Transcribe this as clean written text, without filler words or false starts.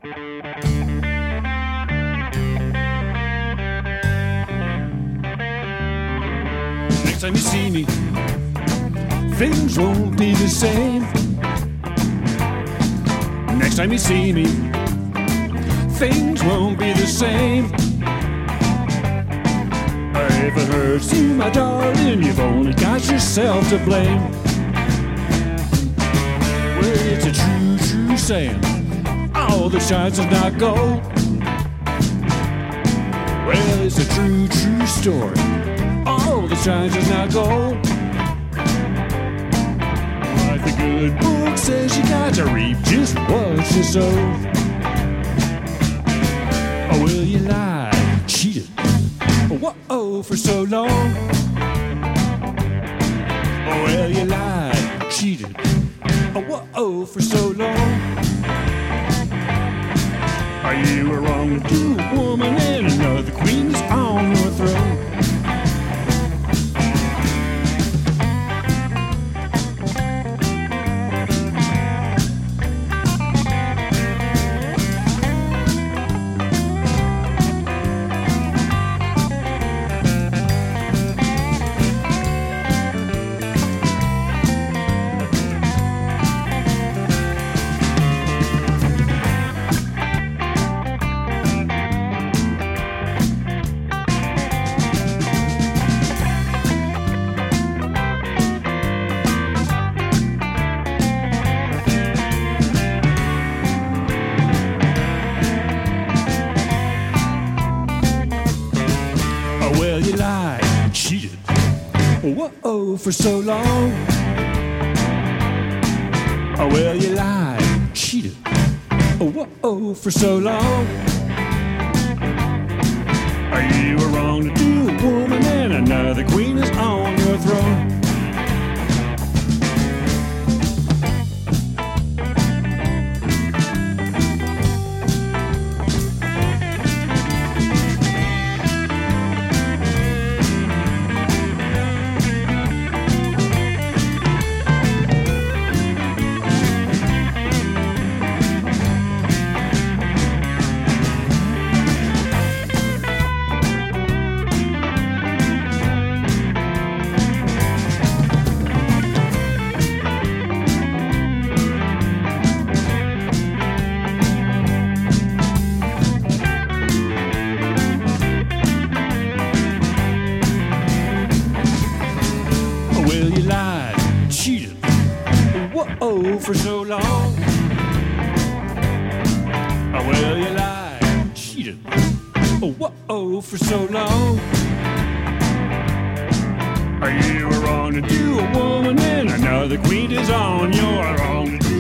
Next time you see me, things won't be the same. Next time you see me, things won't be the same. If it hurts you, my darling, you've only got yourself to blame. Well, it's a true, true saying, all that shines is not gold. Well, it's a true, true story, all that shines is not gold. Like the good book says, you got to reap just what you sow. Oh, well, you lied, cheated, whoa, for so long. Oh, well, you lied, cheated, whoa, for so long. You were wrong to do a woman and another queen is on your throne. Well, you lied, cheated, whoa, for so long. Oh, well, you lied, cheated, whoa, for so long. You were wrong to do a woman and another queen is on your throne. Well, you lied, cheated, whoa, for so long. Oh, well, you lied, cheated, whoa, for so long. You were wrong to do a woman and another queen is on your wrong to do.